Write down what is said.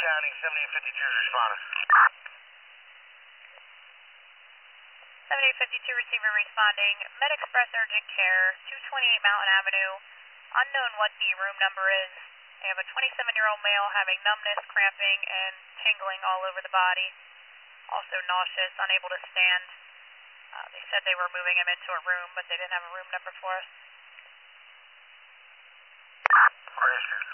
County, 7852 is responding. 7852 receiver responding. Med Express Urgent Care, 228 Mountain Avenue. Unknown what the room number is. They have a 27-year-old male having numbness, cramping, and tingling all over the body. Also nauseous, unable to stand. They said they were moving him into a room, but they didn't have a room number for us. Registered.